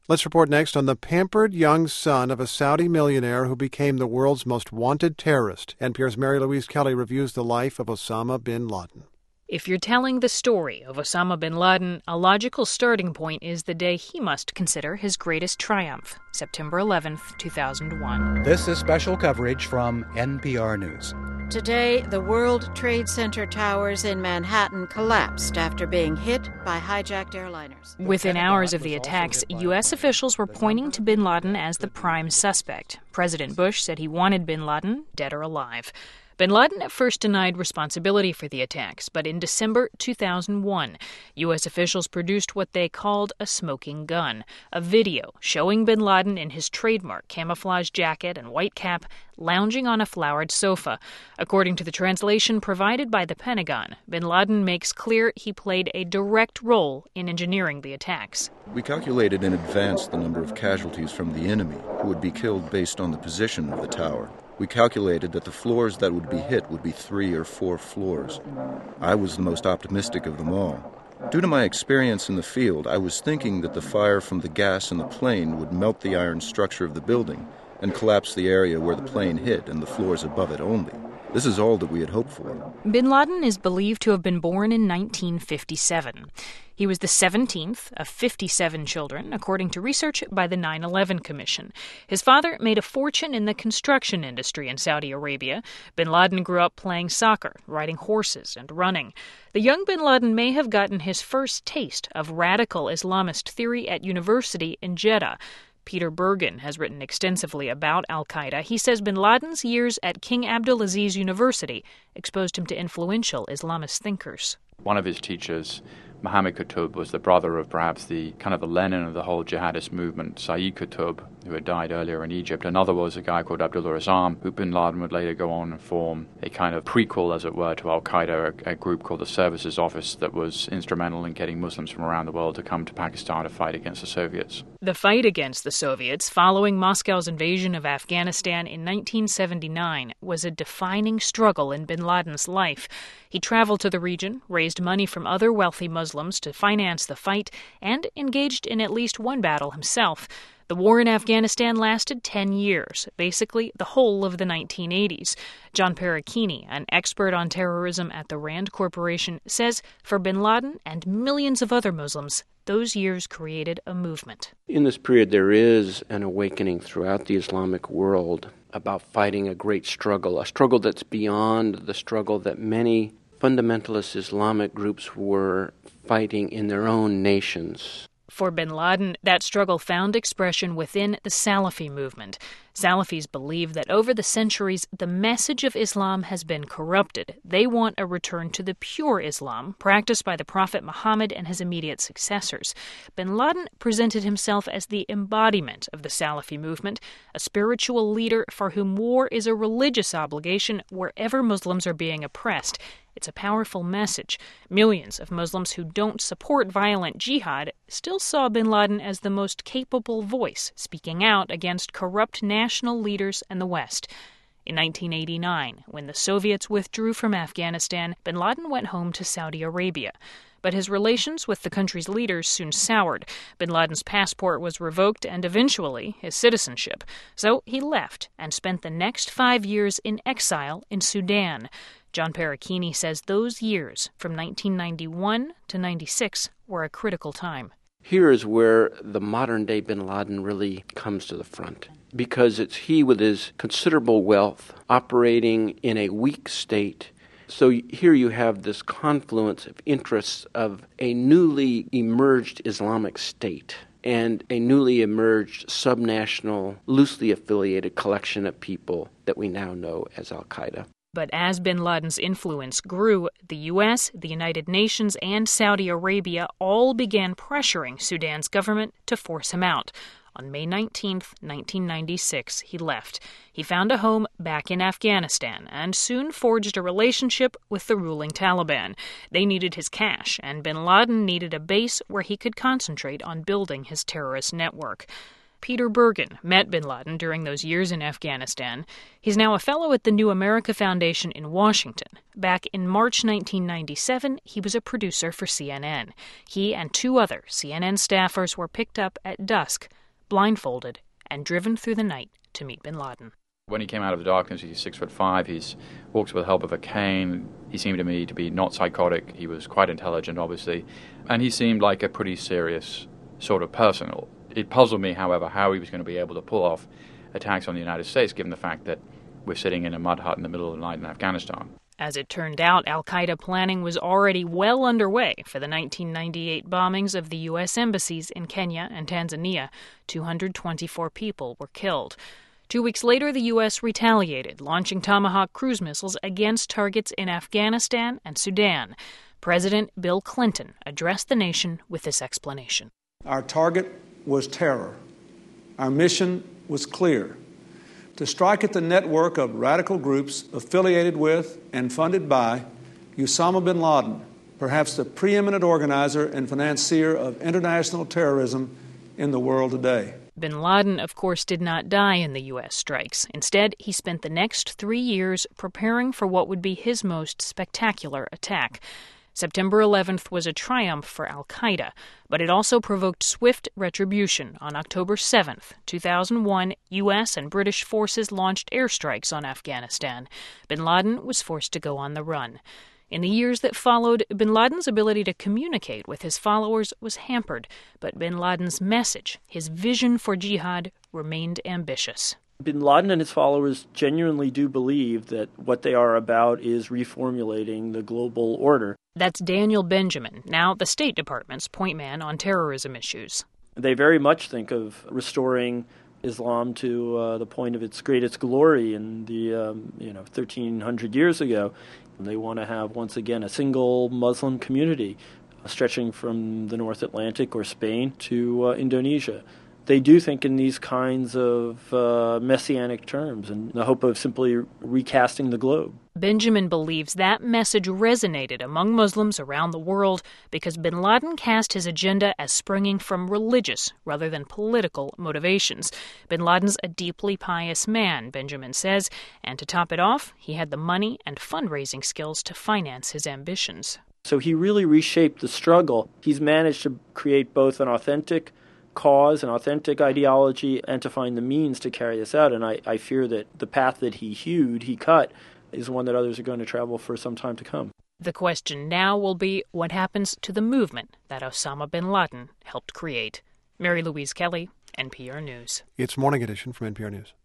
Let's report next on the pampered young son of a Saudi millionaire who became the world's most wanted terrorist. NPR's Mary Louise Kelly reviews the life of Osama bin Laden. If you're telling the story of Osama bin Laden, a logical starting point is the day he must consider his greatest triumph, September 11th, 2001. This is special coverage from NPR News. Today, the World Trade Center towers in Manhattan collapsed after being hit by hijacked airliners. Within hours of the attacks, U.S. officials were pointing to bin Laden as the prime suspect. President Bush said he wanted bin Laden dead or alive. Bin Laden at first denied responsibility for the attacks, but in December 2001, U.S. officials produced what they called a smoking gun, a video showing bin Laden in his trademark camouflage jacket and white cap lounging on a flowered sofa. According to the translation provided by the Pentagon, bin Laden makes clear he played a direct role in engineering the attacks. We calculated in advance the number of casualties from the enemy who would be killed based on the position of the tower. We calculated that the floors that would be hit would be 3 or 4 floors. I was the most optimistic of them all. Due to my experience in the field, I was thinking that the fire from the gas in the plane would melt the iron structure of the building and collapse the area where the plane hit and the floors above it only. This is all that we had hoped for. Bin Laden is believed to have been born in 1957. He was the 17th of 57 children, according to research by the 9/11 Commission. His father made a fortune in the construction industry in Saudi Arabia. Bin Laden grew up playing soccer, riding horses, and running. The young bin Laden may have gotten his first taste of radical Islamist theory at university in Jeddah. Peter Bergen has written extensively about al-Qaeda. He says bin Laden's years at King Abdulaziz University exposed him to influential Islamist thinkers. One of his teachers, Mohammed Qutb, was the brother of perhaps the Lenin of the whole jihadist movement, Sayyid Qutb, who had died earlier in Egypt. Another was a guy called Abdullah Azzam, who bin Laden would later go on and form a kind of prequel, as it were, to al-Qaeda, a group called the Services Office that was instrumental in getting Muslims from around the world to come to Pakistan to fight against the Soviets. The fight against the Soviets, following Moscow's invasion of Afghanistan in 1979, was a defining struggle in bin Laden's life. He traveled to the region, raised money from other wealthy Muslims to finance the fight, and engaged in at least one battle himself. The war in Afghanistan lasted 10 years, basically the whole of the 1980s. John Perricchini, an expert on terrorism at the Rand Corporation, says for bin Laden and millions of other Muslims, those years created a movement. In this period, there is an awakening throughout the Islamic world about fighting a great struggle, a struggle that's beyond the struggle that many fundamentalist Islamic groups were fighting in their own nations. For bin Laden, that struggle found expression within the Salafi movement. Salafis believe that over the centuries, the message of Islam has been corrupted. They want a return to the pure Islam, practiced by the Prophet Muhammad and his immediate successors. Bin Laden presented himself as the embodiment of the Salafi movement, a spiritual leader for whom war is a religious obligation wherever Muslims are being oppressed. It's a powerful message. Millions of Muslims who don't support violent jihad still saw bin Laden as the most capable voice speaking out against corrupt national leaders and the West. In 1989, when the Soviets withdrew from Afghanistan, bin Laden went home to Saudi Arabia. But his relations with the country's leaders soon soured. Bin Laden's passport was revoked and eventually his citizenship. So he left and spent the next 5 years in exile in Sudan. John Perricchini says those years, from 1991 to 96, were a critical time. Here is where the modern-day bin Laden really comes to the front, because it's he with his considerable wealth operating in a weak state. So here you have this confluence of interests of a newly emerged Islamic state and a newly emerged subnational, loosely affiliated collection of people that we now know as al-Qaeda. But as bin Laden's influence grew, the U.S., the United Nations, and Saudi Arabia all began pressuring Sudan's government to force him out. On May 19, 1996, he left. He found a home back in Afghanistan and soon forged a relationship with the ruling Taliban. They needed his cash, and bin Laden needed a base where he could concentrate on building his terrorist network. Peter Bergen met bin Laden during those years in Afghanistan. He's now a fellow at the New America Foundation in Washington. Back in March 1997, he was a producer for CNN. He and two other CNN staffers were picked up at dusk, blindfolded, and driven through the night to meet bin Laden. When he came out of the darkness, he's 6'5". He's walks with the help of a cane. He seemed to me to be not psychotic. He was quite intelligent, obviously, and he seemed like a pretty serious sort of person. It puzzled me, however, how he was going to be able to pull off attacks on the United States, given the fact that we're sitting in a mud hut in the middle of the night in Afghanistan. As it turned out, al-Qaeda planning was already well underway for the 1998 bombings of the U.S. embassies in Kenya and Tanzania. 224 people were killed. 2 weeks later, the U.S. retaliated, launching Tomahawk cruise missiles against targets in Afghanistan and Sudan. President Bill Clinton addressed the nation with this explanation. Our target was terror. Our mission was clear: to strike at the network of radical groups affiliated with and funded by Osama bin Laden, perhaps the preeminent organizer and financier of international terrorism in the world today. Bin Laden, of course, did not die in the U.S. strikes. Instead, he spent the next 3 years preparing for what would be his most spectacular attack. September 11th was a triumph for al-Qaeda, but it also provoked swift retribution. On October 7th, 2001, U.S. and British forces launched airstrikes on Afghanistan. Bin Laden was forced to go on the run. In the years that followed, bin Laden's ability to communicate with his followers was hampered, but bin Laden's message, his vision for jihad, remained ambitious. Bin Laden and his followers genuinely do believe that what they are about is reformulating the global order. That's Daniel Benjamin, now the State Department's point man on terrorism issues. They very much think of restoring Islam to the point of its greatest glory in the 1,300 years ago. They want to have, once again, a single Muslim community stretching from the North Atlantic or Spain to Indonesia. They do think in these kinds of messianic terms in the hope of simply recasting the globe. Benjamin believes that message resonated among Muslims around the world because bin Laden cast his agenda as springing from religious rather than political motivations. Bin Laden's a deeply pious man, Benjamin says, and to top it off, he had the money and fundraising skills to finance his ambitions. So he really reshaped the struggle. He's managed to create both an authentic cause, an authentic ideology, and to find the means to carry this out. And I fear that the path that he cut, is one that others are going to travel for some time to come. The question now will be what happens to the movement that Osama bin Laden helped create. Mary Louise Kelly, NPR News. It's Morning Edition from NPR News.